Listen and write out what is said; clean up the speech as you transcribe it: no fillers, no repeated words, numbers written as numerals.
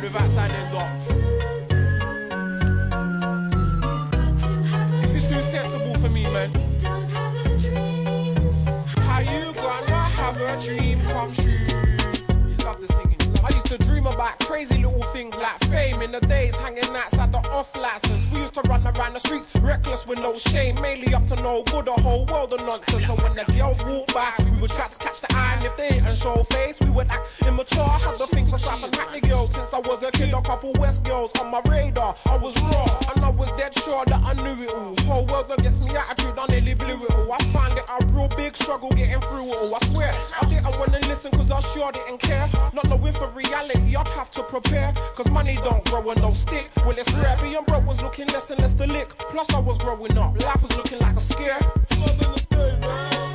without signing docs. This is too sensible for me, man. How you gonna have a dream come true? Love the singing. I used to dream about crazy little things like fame in the days, hanging outside the off license. We used to run around the streets reckless with no shame, mainly up to no good, the whole world of nonsense. And when the girls walk by, we would try to catch the eye, and if they ain't show face, we would act immature. I had to think for South and Hackney girls since I was a kid. A couple West girls on my radar. I was raw and I was dead sure that I knew it all. Whole world that gets me attitude, I nearly blew it all. I found it a real big struggle getting through it all. I swear I didn't wanna listen cause I sure didn't care. Not knowing for reality I'd have to prepare, cause money don't grow on no stick. Well, it's rare, being broke was looking less and less the lick. Plus I was growing up, life was looking like a scare.